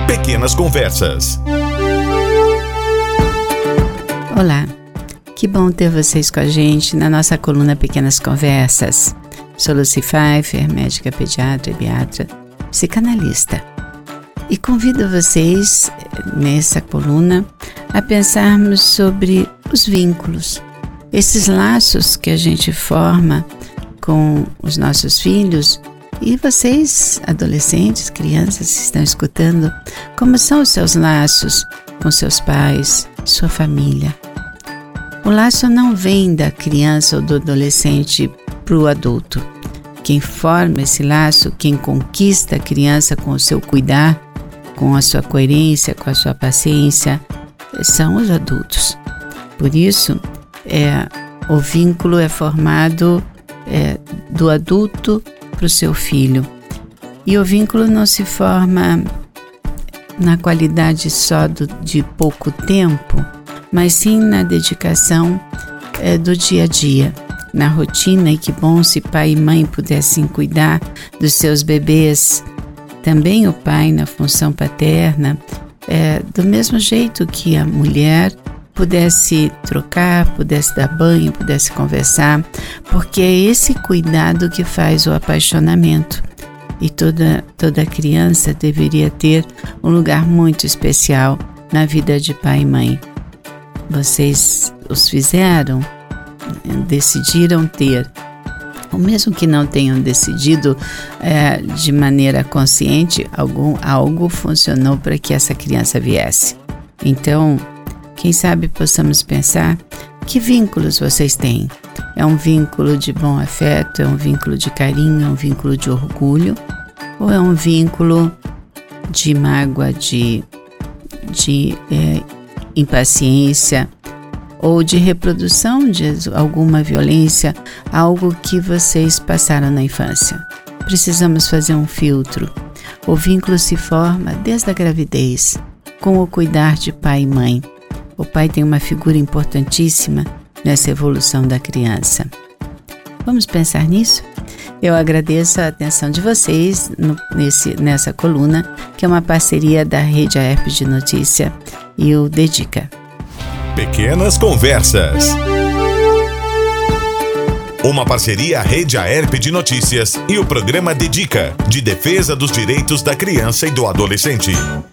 Pequenas Conversas. Olá, que bom ter vocês com a gente na nossa coluna Pequenas Conversas. Sou Lucy Pfeiffer, médica pediatra e biatra, psicanalista. E convido vocês, nessa coluna, a pensarmos sobre os vínculos. Esses laços que a gente forma com os nossos filhos e vocês, adolescentes, crianças que estão escutando, como são os seus laços com seus pais, sua família. O laço não vem da criança ou do adolescente para o adulto. Quem forma esse laço, quem conquista a criança com o seu cuidar, com a sua coerência, com a sua paciência, são os adultos. Por isso, o vínculo é formado do adulto para o seu filho. E o vínculo não se forma na qualidade só de pouco tempo, mas sim na dedicação do dia a dia, na rotina. E que bom se pai e mãe pudessem cuidar dos seus bebês, também o pai na função paterna, do mesmo jeito que a mulher pudesse trocar, pudesse dar banho, pudesse conversar, porque é esse cuidado que faz o apaixonamento. E toda criança deveria ter um lugar muito especial na vida de pai e mãe. Vocês os fizeram, decidiram ter. Ou mesmo que não tenham decidido de maneira consciente, algo funcionou para que essa criança viesse. Então, quem sabe possamos pensar que vínculos vocês têm. É um vínculo de bom afeto, é um vínculo de carinho, é um vínculo de orgulho, ou é um vínculo de mágoa, de impaciência, ou de reprodução de alguma violência, algo que vocês passaram na infância. Precisamos fazer um filtro. O vínculo se forma desde a gravidez, com o cuidar de pai e mãe. O pai tem uma figura importantíssima nessa evolução da criança. Vamos pensar nisso? Eu agradeço a atenção de vocês nessa coluna, que é uma parceria da Rede AERP de Notícia e o Dedica. Pequenas Conversas. Uma parceria Rede AERP de Notícias e o programa Dedica, de defesa dos direitos da criança e do adolescente.